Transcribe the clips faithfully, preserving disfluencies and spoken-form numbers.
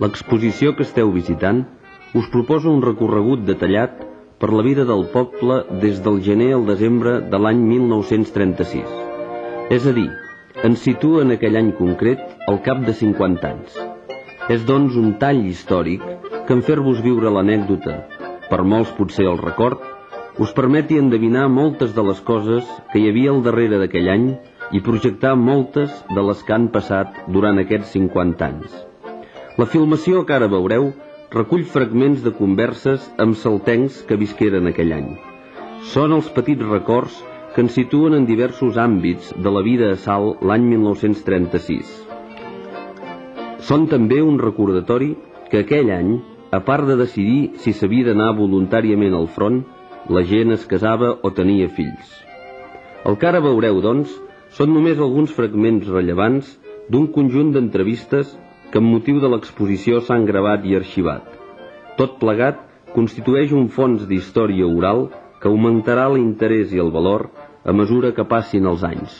l'exposició que esteu visitant us proposa un recorregut detallat per la vida del poble des del gener al desembre de l'any mil nou-cents trenta-sis. És a dir, ens situa en aquell any concret al cap de cinquanta anys. És doncs un tall històric que en fer-vos viure l'anècdota, per molts potser el record, us permeti endevinar moltes de les coses que hi havia al darrere d'aquell any i projectar moltes de les que han passat durant aquests cinquanta anys. La filmació que ara veureu recull fragments de converses amb saltencs que visqueren aquell any. Són els petits records que ens situen en diversos àmbits de la vida a Salt l'any mil nou-cents trenta-sis. Són també un recordatori que aquell any, a part de decidir si s'havia d'anar voluntàriament al front, la gent es casava o tenia fills. El que ara veureu, doncs, són només alguns fragments rellevants d'un conjunt d'entrevistes que amb motiu de l'exposició s'han gravat i arxivat. Tot plegat constitueix un fons d'història oral que augmentarà l'interès i el valor a mesura que passin els anys.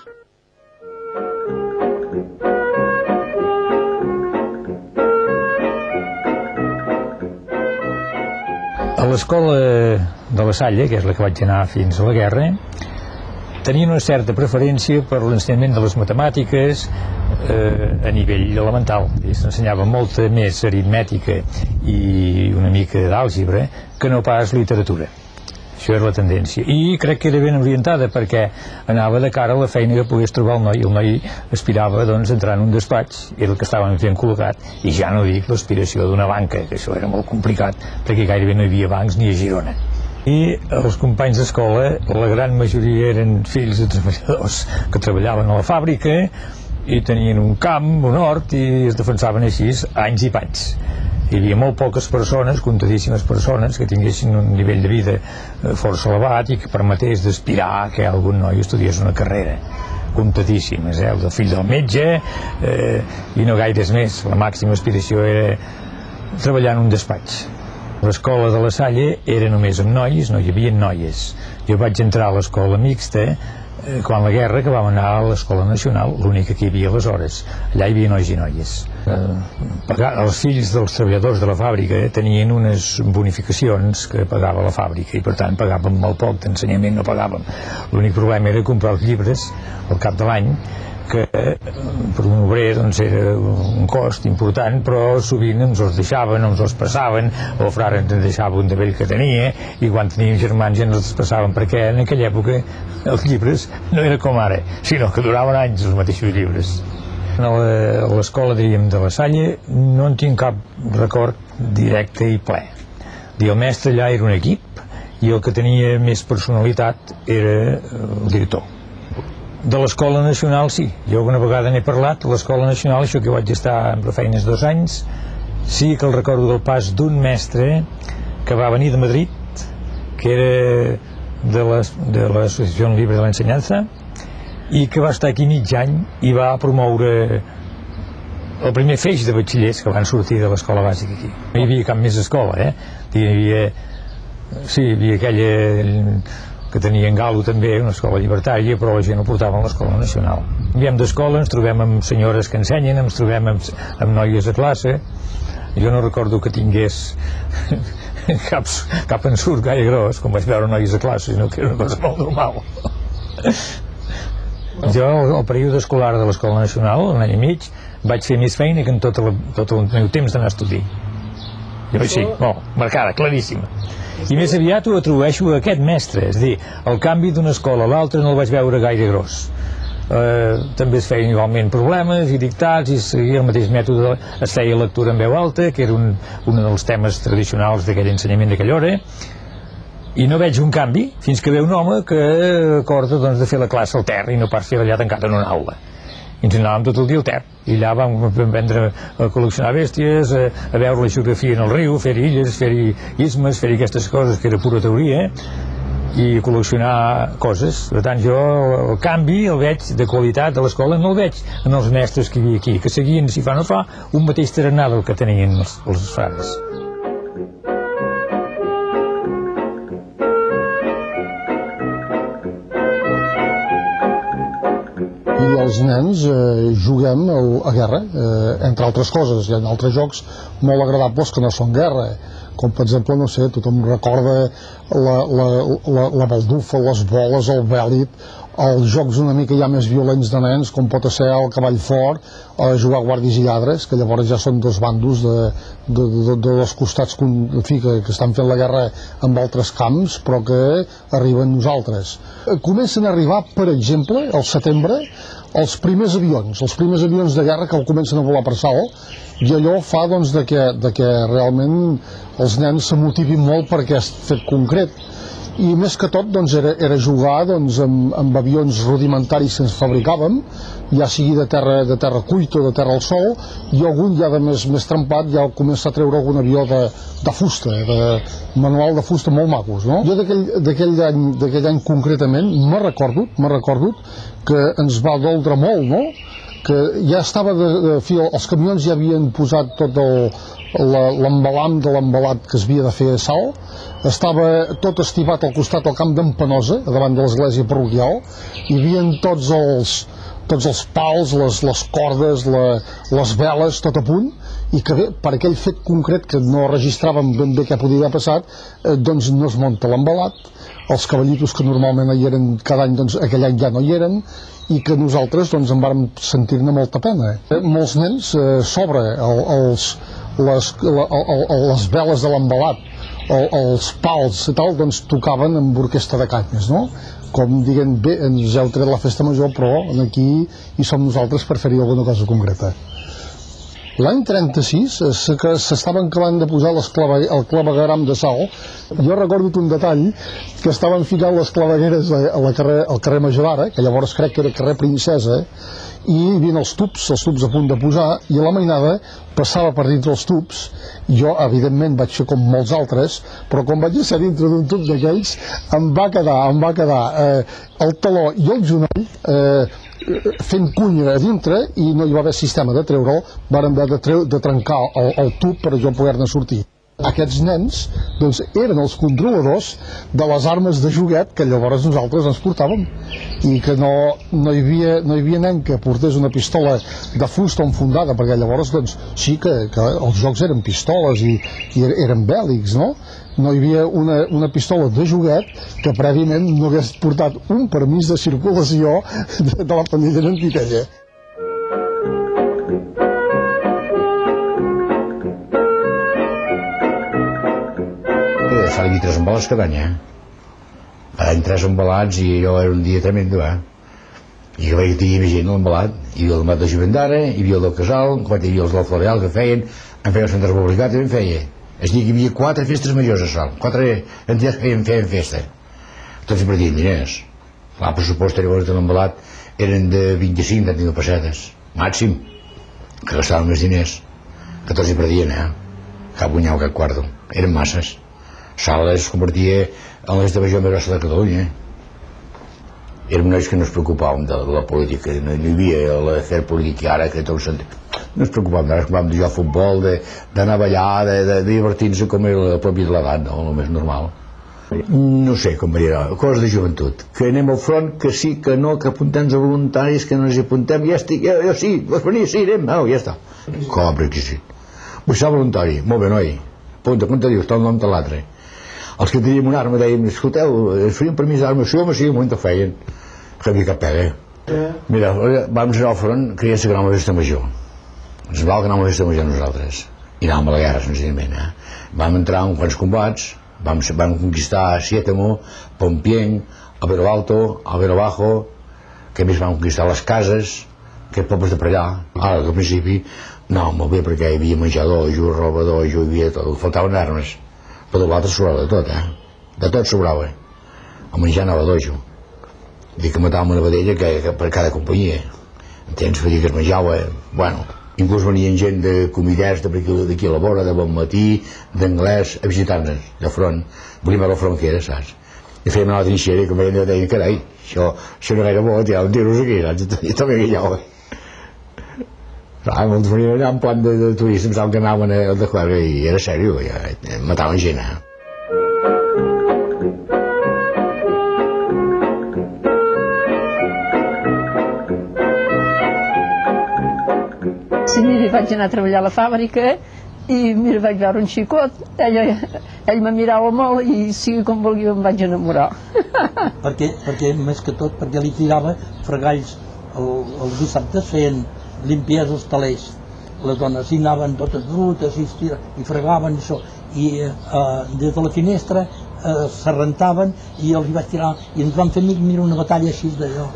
A l'escola de la Salle, que és la que vaig anar fins a la guerra, tenien una certa preferència per l'ensenyament de les matemàtiques eh, a nivell elemental. S'ensenyava molta més aritmètica i una mica d'àlgebra que no pas literatura. Això era la tendència. I crec que era ben orientada perquè anava de cara a la feina que pogués trobar el noi. El noi aspirava doncs, a entrar en un despatx, era el que estava ben col·locat, i ja no dic l'aspiració d'una banca, que això era molt complicat perquè gairebé no hi havia bancs ni a Girona. I els companys d'escola, la gran majoria eren fills de treballadors que treballaven a la fàbrica i tenien un camp, un hort, i es defensaven així anys i panys. Hi havia molt poques persones, comptadíssimes persones, que tinguessin un nivell de vida força elevat i que permetés d'aspirar que algun noi estudiés una carrera. Comptadíssimes, eh? El fill del metge eh, i no gaires més. La màxima aspiració era treballar en un despatx. L'escola de la Salle era només amb nois, no hi havia noies. Jo vaig entrar a l'escola mixta eh, quan la guerra, que vam anar a l'escola nacional, l'única que hi havia aleshores. Allà hi havia nois i noies. Eh, els fills dels treballadors de la fàbrica tenien unes bonificacions que pagava la fàbrica i per tant pagàvem molt poc d'ensenyament, no pagàvem. L'únic problema era comprar els llibres al cap de l'any, que per un obrer doncs, era un cost important, però sovint ens els deixaven, ens els passaven, o el frare ens deixava un de vell que tenia, i quan teníem germans ja ens els passaven, perquè en aquella època els llibres no era com ara, sinó que duraven anys els mateixos llibres. A l'escola, diríem, de la Salle no en tinc cap record directe i ple. El mestre allà era un equip i el que tenia més personalitat era el director. De l'Escola Nacional, sí. Jo una vegada n'he parlat. A l'Escola Nacional, això que vaig estar amb feines dos anys, sí que el recordo del pas d'un mestre que va venir de Madrid, que era de l'Associació Libre de l'Ensenyança, i que va estar aquí mig any i va promoure el primer feix de batxillers que van sortir de l'escola bàsica aquí. No hi havia cap més escola, eh? Hi havia, sí, hi havia aquella que tenia en Galo també, una escola llibertària, però la gent ho portava a l'escola nacional. Canviem d'escola, ens trobem amb senyores que ensenyen, ens trobem amb, amb noies a classe. Jo no recordo que tingués cap, cap ensurt gaire gros, com vaig veure noies a classe, sinó que era una cosa molt normal. Jo, al període escolar de l'Escola Nacional, un any i mig, vaig fer més feina que en tot el, tot el meu temps d'anar a estudiar. Jo sí, molt, marcada, claríssima. I més aviat ho atribueixo a aquest mestre, és a dir, el canvi d'una escola a l'altra no el vaig veure gaire gros. Eh, també es feien igualment problemes i dictats i seguia el mateix mètode, es feia lectura en veu alta, que era un, un dels temes tradicionals d'aquell ensenyament d'aquella hora, i no veig un canvi fins que ve un home que acorda doncs, de fer la classe al terra i no pas fer allà tancat en una aula. I ens anàvem tot el dia al Ter, i allà vam aprendre a col·leccionar bèsties, a, a veure la geografia en el riu, fer-hi illes, fer-hi istmes, fer-hi aquestes coses que era pura teoria, i col·leccionar coses. Per tant, jo el canvi el veig de qualitat de l'escola, no el veig en els mestres que hi havia aquí, que seguien, si fa no fa, un mateix tarannà del que tenien els, els frares. I els nens eh, juguem a guerra, eh, entre altres coses. Hi ha altres jocs molt agradables que no són guerra, com per exemple, no sé, tothom recorda la, la, la, la baldufa, les boles, el bèlit, els jocs una mica ja més violents de nens, com pot ser el cavall fort, o jugar a guàrdies i lladres, que llavors ja són dos bandos de, de, de, de dos costats que, en fi, que, que estan fent la guerra en altres camps, però que arriben nosaltres. Comencen a arribar, per exemple, al setembre, els primers avions, els primers avions de guerra que el comencen a volar per salt, i allò fa doncs, de que, de que realment els nens se motivin molt per aquest fet concret. I més que tot doncs, era, era jugar doncs, amb, amb avions rudimentaris que ens fabricàvem, ja sigui de terra, de terra cuita o de terra al sol, i algun ja de més, més trempat ja comença a treure algun avió de, de fusta, de manual de fusta molt macos, no? Jo d'aquell any, d'aquell any concretament m'ha recordut, m'ha recordut que ens va doldre molt, no? Que ja estava, de, de, fi, els camions ja havien posat tot l'embalam de l'embalat que es havia de fer a salt, estava tot estivat al costat del camp d'en Penosa, davant de l'església parroquial, hi havia tots els, tots els pals, les, les cordes, la, les veles, tot a punt, i que bé, per aquell fet concret que no registràvem ben bé què podia haver passat, eh, doncs no es munta l'embalat, els cavallitos que normalment hi eren cada any, doncs aquell any ja no hi eren, i que nosaltres doncs, en vàrem sentir-ne molta pena. Eh? Molts nens eh, sobre el, els, les, la, el, les veles de l'embalat, el, els pals i tal, doncs tocaven amb orquestra de canyes, no? Com diguem, bé, ens heu tret la festa major, però aquí hi som nosaltres per fer-hi alguna cosa concreta. L'any trenta-sis s'estaven acabant de posar el clavegueram de sal. Jo recordo un detall, que estaven ficant les clavegueres a la carrer, al carrer Major d'Ara, que llavors crec que era carrer Princesa, i hi havia els tubs, els tubs a punt de posar, i la mainada passava per dintre els tubs. Jo, evidentment, vaig fer com molts altres, però quan vaig ser dintre d'un tub d'aquells, em va quedar, em va quedar eh, el taló i el genoll eh, fent cunya a dintre, i no hi va haver sistema de treure'l, van haver de, treu, de trencar el, el tub per jo poder-ne sortir. Aquests nens doncs, eren els controladors de les armes de joguet que llavors nosaltres ens portàvem, i que no, no, hi havia, no hi havia nen que portés una pistola de fusta enfundada, perquè llavors doncs, sí que, que els jocs eren pistoles i, i eren bèl·lics, no? No hi havia una, una pistola de joguet que prèviament no hagués portat un permís de circulació de, de la pandilla d'Antitella. S'ha de dir tres embalats cada any, eh? Cada any tres embalats, i allò era un dia tremendo, eh? I jo veia que hi havia gent l'embalat, hi havia el Mat de Joventara, hi havia el del Casal, hi havia els del Floreal que feien, en feia el Centre Republicà, també en feia. És dir, que hi havia quatre festes majors a Salt, quatre entitats que feien, feien festa. Tots hi perdien diners. El pressupost llavors de l'embalat eren de vint-i-cinc trenta mil pessetes, màxim, que gastaven més diners, que tots hi perdien, eh? Cap guanyava cap quarto, eren masses. Salt es convertia en l'est de major més grossa de Catalunya. Érem nois que no es preocupàvem de la política, no hi havia l'afer polític ara que tot sentit. No es preocupàvem, ara es preocupàvem de jugar a futbol, d'anar a ballar, de, de divertir-nos com era el propi de l'edat, no? El més normal. No sé com anirà, coses de joventut, que anem al front, que sí, que no, que apuntem-nos a voluntaris, que no ens hi apuntem, ja estic, jo, jo sí, vols venir, sí, anem, no, ja està. Com a requisit. Vull ser voluntari, molt bé, noi, apunta, com te dius, tot el nom de l'altre. Els que teníem una arma dèiem, escolteu, ens farien permís d'arma, sí, home, sí, un moment ho feien, que havia cap pega. Mira, vam anar al front creient que anàvem a la festa major. Ens va que anàvem a la festa major nosaltres, i anàvem a la guerra, senzillament. Eh? Vam entrar en quants combats, vam, vam conquistar Siétamo, Pompiègne, Albero Alto, Albero Bajo, que més vam conquistar les cases, que pobles de per allà. Ara, al principi, no, molt bé, perquè hi havia menjador, jo, robador, jo, hi havia tot, faltaven armes. Però l'altre sobrava de tot, eh? De tot sobrava. El menjar anava a dojo. Dic que matàvem una vedella que, que per cada companyia. Entens? Vull dir que es menjava, bueno, inclús venien gent de comiders d'aquí a la vora, de bon matí, d'anglès, a visitar-nos, de front. Volíem veure el front que era, saps? I fèiem anar a la trinxera i com veien deien, carai, això, això no gaire bo, tiraven tiros aquí, saps? I també guanyava. Ah, molts venien allà en plan de, de turistes, em saben que anaven a de Clara, i era sèrio, ja, mataven gent, eh? Sí, mira, vaig anar a treballar a la fàbrica i mira, vaig veure un xicot, ell, ell me mirava molt i sigui com vulgui em vaig enamorar. perquè, perquè més que tot, perquè li tirava fregalls el, els dissabtes feien limpiesa als talers, les dones hi anaven totes brutes i, i fregaven això, i eh, des de la finestra eh, s'arrentaven i els hi vaig tirar i ens vam fer mira una batalla així d'allò.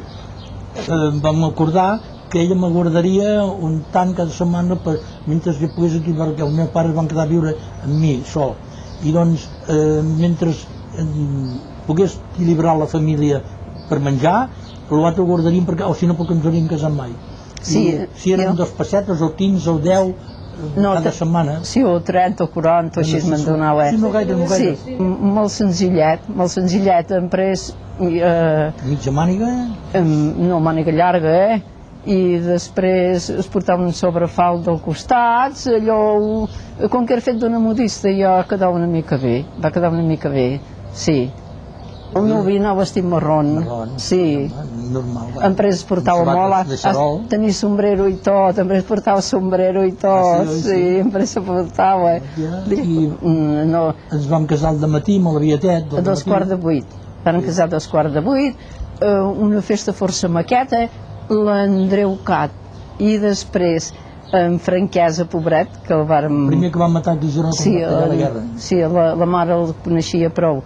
Eh, vam acordar que ella me guardaria un tant cada setmana per, mentre jo pogués aquí, perquè els meus pares van quedar a viure amb mi, sol. I doncs, eh, mentre eh, pogués equilibrar la família per menjar, l'altre ho guardaríem, perquè, o si no, perquè ens hauríem casat mai. Sí, I, si eren jo... dos pessetes, o quinze, o deu, no, cada setmana. Sí, o trenta, o quaranta, o així me'n donava. Sí, no gaire, no gaire. Sí, molt senzillet, molt senzillet, hem pres... Eh, mitja màniga? Eh, no, màniga llarga, eh? I després es portava un sobrefalt del costat, allò, com que era fet d'una modista, ja quedava una mica bé, va quedar una mica bé, sí. El meu vi anava vestit marron, sí. Normal. Després es portava molt, tenia sombrero i tot, després portava sombrero i tot, sí, després se portava. I ens vam casar al dematí, molt aviatet. A dos quarts de vuit, vam casar a dos quarts de vuit, una festa força maqueta, l'Andreu Cat, i després en Franquesa, pobret, que el vàrem... Primer que van matar a Girona sí, a la guerra. Sí, la, la mare el coneixia prou.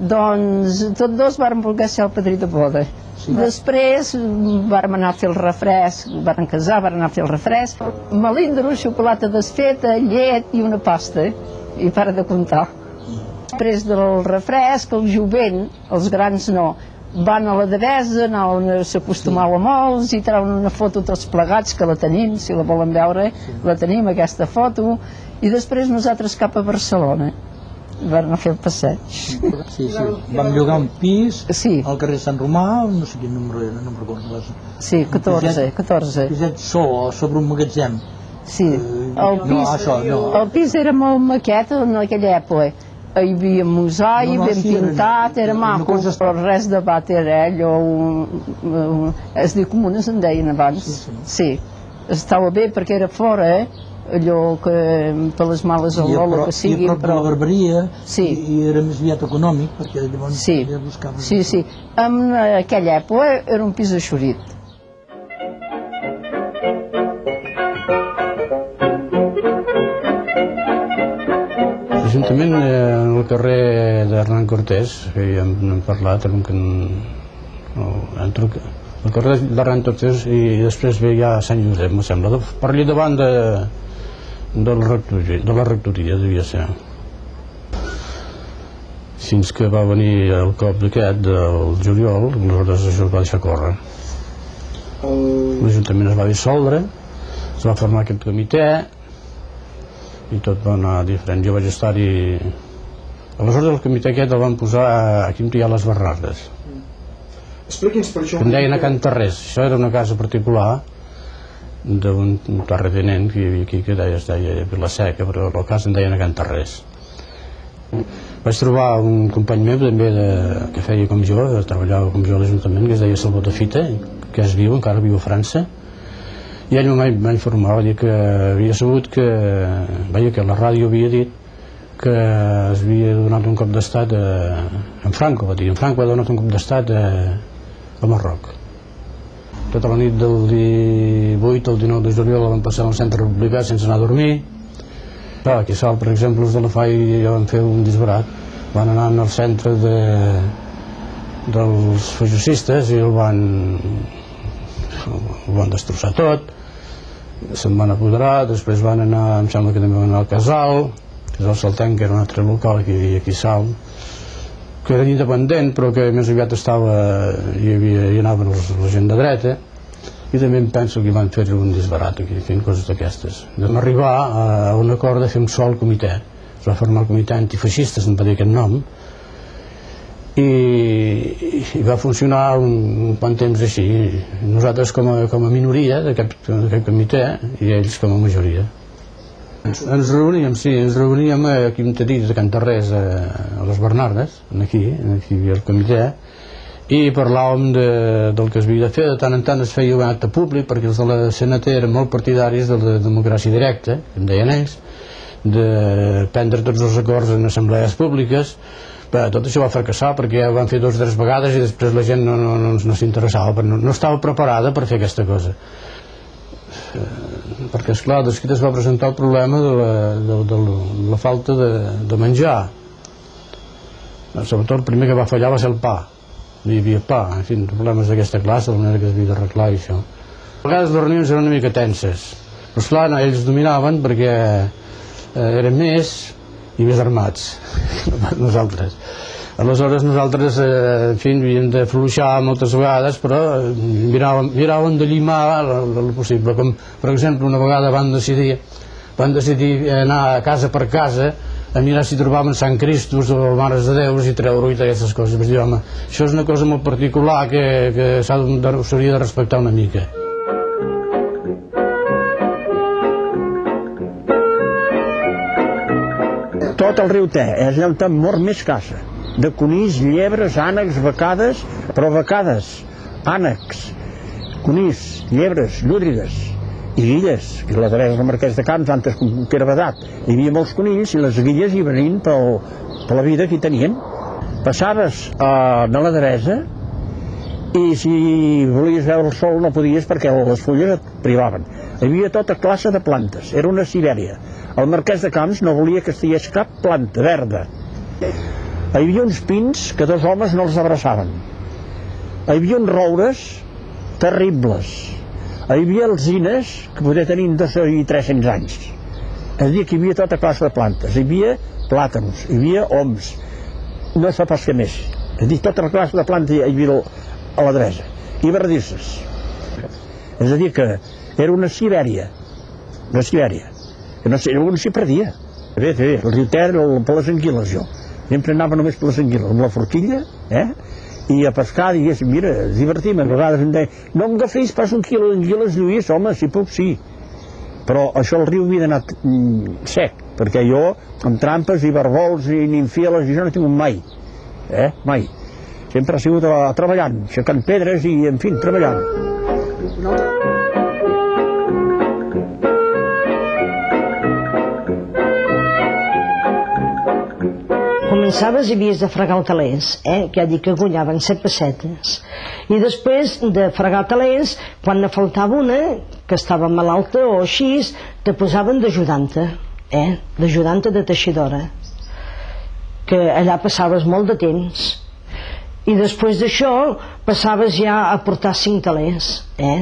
Doncs tots dos vàrem voler ser el padrí de boda. Sí. Després vàrem anar a fer el refresc, vàrem casar, vàrem anar a fer el refresc, melindro, xocolata desfeta, llet i una pasta, i para de comptar. Després del refresc, el jovent, els grans no, van a la devesa, s'acostumava a molts i treuen una foto tots plegats, que la tenim, si la volen veure, la tenim, aquesta foto, i després nosaltres cap a Barcelona. Vam anar a fer el passeig. Sí, sí. Vam llogar un pis sí. al carrer Sant Romà, no sé quin número era, no em recordo. Sí, catorze, catorze. Piset sol, sobre un magatzem. Sí, el pis, no, això, no. El pis era molt maquet en aquella època. Hi havia mosaic, no, no, ben sí, pintat, era maco, no, però res de bat era allò, un, un, es diu comunes en deien abans, sí, sí. sí, estava bé perquè era fora, eh? Allò que per les males olor, que sigui, i a prop però... de la barberia, sí. i, i era més aviat econòmic, perquè llavors sí. ja buscaven... Sí, sí, en aquella època era un pis eixurit. L'Ajuntament, en el carrer d'Hernán Cortés, que ja hem parlat, el carrer d'Hernán Cortés i després ve ja a Sant Josep, me sembla, per allà davant de, de, la rectoria, de la rectoria, devia ser. Fins que va venir el cop d'aquest, del juliol, aleshores això es va deixar córrer. L'Ajuntament es va dissoldre, es va formar aquest comitè, i tot va anar diferent. Jo vaig estar-hi... Aleshores el comitè aquest el van posar aquí on hi ha les Bernardes. Expliqui'ns per això. Em deien a Can Tarrés. Això era una casa particular d'un terratinent que hi havia aquí que deia, es deia Vilaseca, però el cas em deien a Can Tarrés. Vaig trobar un company meu també de, que feia com jo, treballava com jo a l'Ajuntament, que es deia Salvador Fita, que es viu, encara viu a França. I ell m'ha informat, va dir que havia sabut que, veia que la ràdio havia dit que es havia donat un cop d'estat a, en Franco, va dir, en Franco ha donat un cop d'estat a, a Marroc. Tota la nit del divuit al dinou de juliol la van passar al centre republicà sense anar a dormir. Clar, aquí Sal, per exemple, els de la F A I ja van fer un disbarat, van anar al centre de, dels feixistes i el van, el van destrossar tot. Se'n van apoderar, després van anar, em sembla que també van anar al Casal, Casal Saltenc, que era un altre local que hi havia aquí a Salt, que era independent però que més aviat estava, hi, havia, hi anaven els, la gent de dreta, i també em penso que hi van fer un disbarat aquí, fent coses d'aquestes. Vam arribar a un acord de fer un sol comitè, es va formar el comitè antifeixista, se'n va dir aquest nom, i, i va funcionar un, un quant temps així, nosaltres com a, com a minoria d'aquest comitè i ells com a majoria. Ens, ens reuníem, sí, ens reuníem aquí on t'he dit, a Can Tarrés, a, a les Bernardes, aquí, aquí hi havia el comitè, i parlàvem de, del que es havia de fer. De tant en tant es feia un acte públic, perquè els de la C N T eren molt partidaris de la democràcia directa, que em deien ells, de prendre tots els acords en assemblees públiques. Bé, tot això va fracassar perquè ja ho van fer dues o tres vegades i després la gent no, no, no, no s'interessava, no, no estava preparada per fer aquesta cosa. Eh, perquè, esclar, de seguida es va presentar el problema de la, de, de, de la falta de, de menjar. Sobretot el primer que va fallar va ser el pa. No hi havia pa, en fi, problemes d'aquesta classe, la manera que es havia d'arreglar i això. A vegades les reunions eren una mica tenses, però esclar, no, ells dominaven perquè eh, eren més i més armats nosaltres. Aleshores nosaltres, eh, en fi, havíem de fluixar moltes vegades, però miràvem, miràvem de llimar el, el possible. Com, per exemple, una vegada van decidir, van decidir anar casa per casa a mirar si trobaven Sant Cristos o Mares de Déus i treure-ho i aquestes coses. Vaig dir, home, això és una cosa molt particular que, que s'hauria de respectar una mica. Tot el riu Te és allà on mor més caça, de conills, llebres, ànecs, becades, però becades, ànecs, conills, llebres, llúdrigues i guilles, i la Teresa del Marquès de Camps, antes que era vedat, hi havia molts conills i les guilles hi venien pel, per la vida que hi tenien. Passaves a la Teresa i si volies veure el sol no podies perquè les fulles et privaven. Hi havia tota classe de plantes, era una Sibèria. El Marquès de Camps no volia que estigués cap planta verda. Hi havia uns pins que dos homes no els abraçaven. Hi havia uns roures terribles. Hi havia alzines que podia tenir dos i tres-cents anys. És a dir, que hi havia tota classe de plantes. Hi havia plàtans, hi havia oms, no fa pas que més. És a dir, tota la classe de plantes hi havia a la Teresa. I bardisses. És a dir, que era una Sibèria. Una Sibèria. Que no sé, un s'hi perdia. Bé, bé, el riu Ter, per les anguiles, jo. Sempre anava només per les anguiles, amb la forquilla, eh? I a pescar, diguéssim, mira, divertim, a vegades em deia, no em agafis pas un quilo d'anguiles, Lluís, home, si puc, sí. Però això el riu havia d'anar mm, sec, perquè jo, amb trampes i barbols i ninfieles, jo no he tingut mai, eh, mai. Sempre ha sigut a, treballant, aixecant pedres i, en fi, treballant. No. Començaves i havies de fregar el calés, eh? Que ja dic que guanyaven set pessetes. I després de fregar calés, quan ne faltava una, que estava malalta o així, te posaven d'ajudanta, eh? D'ajudanta de teixidora, que allà passaves molt de temps. I després d'això passaves ja a portar cinc calés, eh?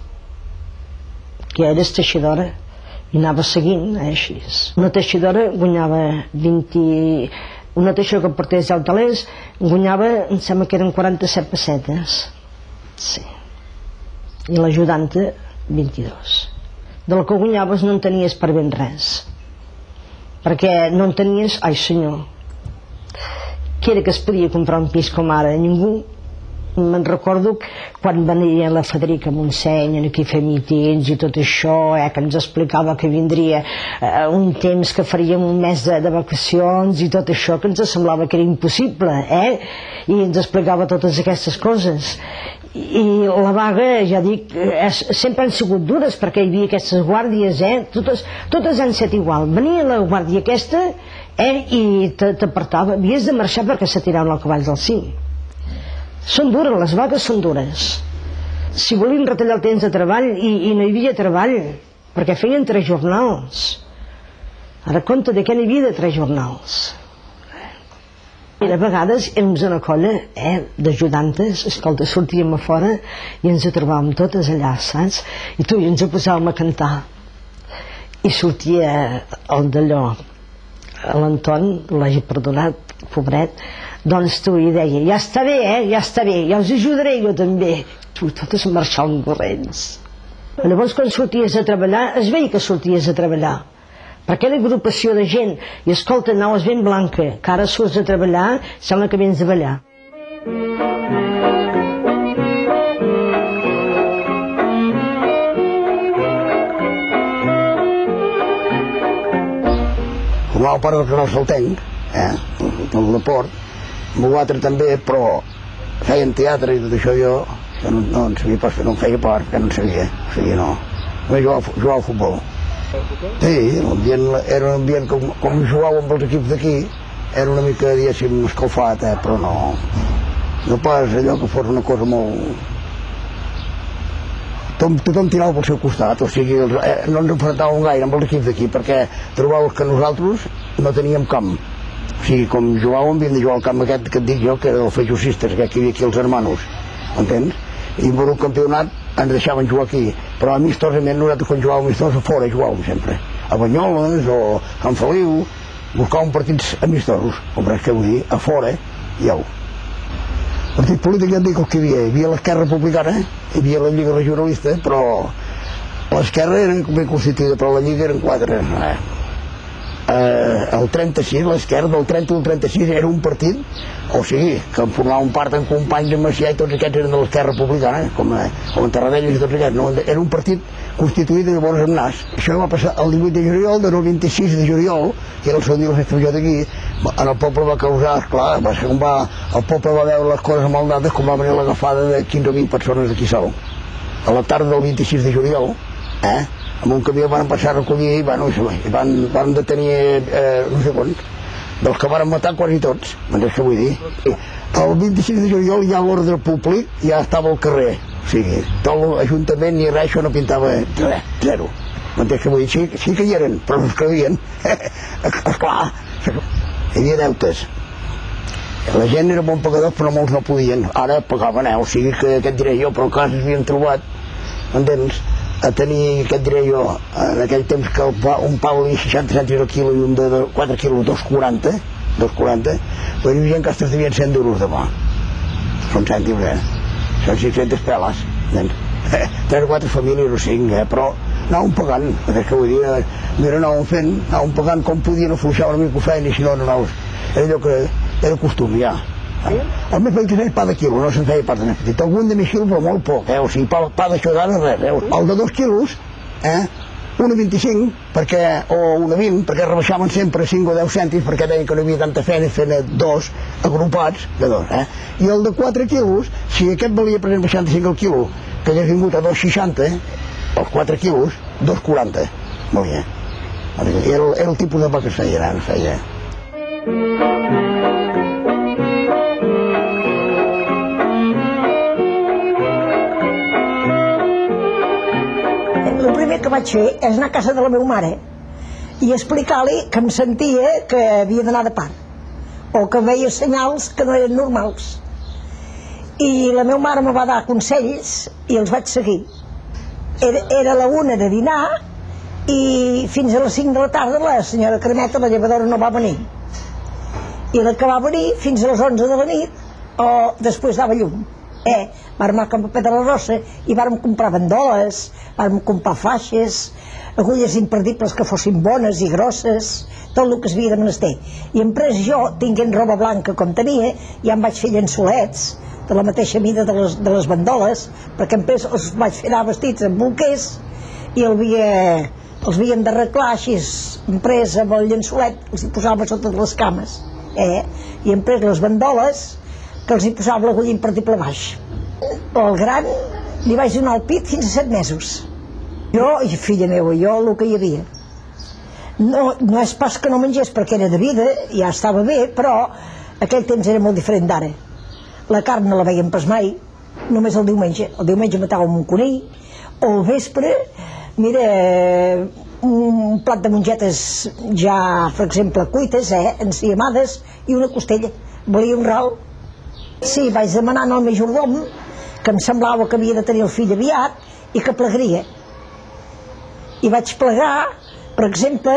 Que eres teixidora. I anaves seguint, eh, així. Una teixidora guanyava vint... Una teixidora que portés ja el talers guanyava, em sembla que eren quaranta-set pessetes. Sí. I l'ajudanta, vint-i-dos. Del que guanyaves no en tenies per ben res. Perquè no en tenies... Ai, senyor. Qui era que es podia comprar un pis com ara? Ningú. Me'n recordo quan venia la Federica Montseny aquí a fer mítings i tot això, eh, que ens explicava que vindria eh, un temps que faríem un mes de, de vacacions i tot això, que ens semblava que era impossible, eh? I ens explicava totes aquestes coses. I la vaga, ja dic, eh, sempre han sigut dures perquè hi havia aquestes guàrdies, eh? Totes, totes han set igual. Venia la guàrdia aquesta, eh? I t'apartava, havies de marxar perquè se tiraven al cavall del cim. Són dures, les vagues són dures. Si volien retallar el temps de treball i, i no hi havia treball, perquè feien tres jornals. Ara compte de què n'hi havia de tres jornals. I a vegades érem una colla eh, d'ajudantes, escolta, sortíem a fora i ens trobàvem totes allà, saps? I tu i ens posàvem a cantar. I sortia el d'allò, l'Anton, l'hagi perdonat, pobret, doncs tu hi deia, ja està bé, eh, ja està bé, ja us ajudaré jo també. Tu, totes marxaven corrents. Llavors quan sorties a treballar, es veia que sorties a treballar, perquè era agrupació de gent, i escolta, anaves ben blanca, que ara surts a treballar, sembla que vens a ballar. Com el pare del canal saltenc, eh, el de Port, amb l'altre també, però feien teatre i tot això, jo, jo no, no en sabia pas, no em feia por, que no en sabia, o sigui, no. Només jugava, jugava al futbol. Sí, l'ambient era un ambient com, com jugàvem amb els equips d'aquí, era una mica, diguéssim, escalfat, eh, però no, no pas allò que fos una cosa molt... Tothom, tothom tirava pel seu costat, o sigui, els, eh, no ens enfrontàvem gaire amb els equips d'aquí perquè trobàveu que nosaltres no teníem camp. O sigui, com jugàvem, havíem de jugar al camp aquest que et dic jo, que era el Fejosistes, que hi havia aquí els hermanos, entens? I per un campionat ens deixaven jugar aquí, però amistosament nosaltres quan jugàvem amistosos a fora jugàvem sempre, a Banyoles o a Can Feliu, buscàvem partits amistosos, comprens què vull dir, a fora, i au. Partit polític ja et dic el que hi havia, hi havia l'Esquerra Republicana, hi havia la Lliga Regionalista, però l'Esquerra era ben constituïda, però la Lliga eren quatre. Eh, el trenta-sis, l'Esquerra del trenta al trenta-sis era un partit, o sigui, que en formaven part en companys de Macià i tots aquests eren de l'Esquerra Republicana, com, com en Tarradellas i tots aquests, no? Era un partit constituït de llavors amb nas. Això va passar el divuit de juliol, del vint-i-sis de juliol, que era el seu dia la festa major d'aquí, en el poble va causar, esclar, va ser com va, el poble va veure les coses mal dades, com va venir l'agafada de quinze o vint persones d'aquí sol. A la tarda del vint-i-sis de juliol, eh, amb un camió van passar a recollir i bueno, van, van detenir, eh, no sé quants, dels que van matar quasi tots, m'entens què vull dir? El vint-i-sis de juliol ja l'ordre públic ja estava al carrer, o sigui, tot l'Ajuntament ni res, això no pintava res, zero. M'entens què vull dir? Sí, sí que hi eren, però no es creien. Esclar, hi havia deutes. La gent era bon pagador, però molts no podien. Ara pagaven, eh? O sigui que, què et diré jo, però encara s'havien trobat, entens, a tenir, què et diré jo, en aquell temps que pa, un pa valia seixanta cèntims al quilo i un de quatre quilos, dos quaranta, dos quaranta, però hi havia gent que es devien cent euros de pa. Són cèntims, eh? Són sis-centes peles, entens? Tres o quatre famílies o cinc, eh? Però anàvem pagant, és que vull dir, mira, anàvem fent, anàvem pagant com podien, afluixar una mica ho feien i si no, no anaves. Era allò que era costum, ja. El més petit és pa de quilo, no se'n feia pas de més petit. Algun de mig quilo, però molt poc, eh? O sigui, pa, pa d'això d'ara, res, eh? El de dos quilos, eh? una vint-i-cinc, perquè, o una vint, perquè rebaixaven sempre cinc o deu cèntims, perquè deien que no hi havia tanta feina fent dos agrupats de dos, eh? I el de quatre quilos, si aquest valia, per exemple, seixanta-cinc al quilo, que hagués vingut a dos seixanta, els quatre quilos, dos quaranta. Molt bé. Era, era el tipus de pa que es feia, ara es feia. El primer que vaig fer és anar a casa de la meva mare i explicar-li que em sentia que havia d'anar de part o que veia senyals que no eren normals. I la meva mare me va dar consells i els vaig seguir. Era, era la una de dinar i fins a les cinc de la tarda la senyora Cremeta, la llevadora, no va venir. I la que va venir fins a les onze de la nit o després dava llum. Eh, vàrem anar a Can Paper de la Rosa i vàrem comprar bandoles, vàrem comprar faixes, agulles imperdibles que fossin bones i grosses, tot el que es havia de menester. I en pres jo, tinguent roba blanca com tenia, ja em vaig fer llençolets de la mateixa mida de les, de les bandoles, perquè en pres els vaig fer anar vestits amb bolquers i el havia, els havíem d'arreglar així, en pres amb el llençolet, els hi posava sota les cames, eh? I en pres les bandoles, que els hi posava l'agulla imperdible baix. El gran li vaig donar el pit fins a set mesos. Jo, i filla meva, jo el que hi havia. No, no és pas que no mengés perquè era de vida, ja estava bé, però aquell temps era molt diferent d'ara. La carn no la veiem pas mai, només el diumenge. El diumenge matàvem un conill, o al vespre, mira, un plat de mongetes ja, per exemple, cuites, eh, enciamades, i una costella. Volia un ral. Sí, vaig demanar al majordom que em semblava que havia de tenir el fill aviat i que plegaria. I vaig plegar, per exemple,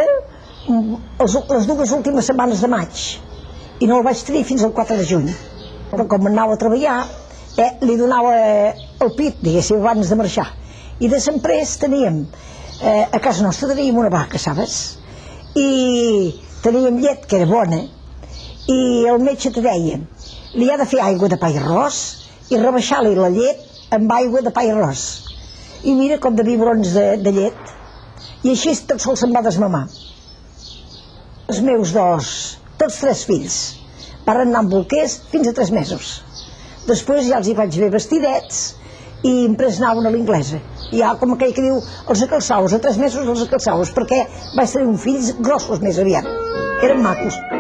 les dues últimes setmanes de maig i no el vaig tenir fins al quatre de juny. Però com anava a treballar, eh, li donava el pit, diguéssim, abans de marxar. I després teníem, eh, a casa nostra teníem una vaca, sabes? I teníem llet, que era bona, i el metge te deia, li ha de fer aigua de pa i arròs i rebaixar-li la llet amb aigua de pa i arròs. I mira com de biberons de, de llet. I així tot sol se'n va desmamar. Els meus dos, tots tres fills, van anar amb bolquers fins a tres mesos. Després ja els hi vaig fer vestidets i em presnaven a l'inglesa. I ja, com aquell que diu, els acalçaus, a tres mesos els acalçaus, perquè vaig tenir un fills grossos més aviat. Eren macos.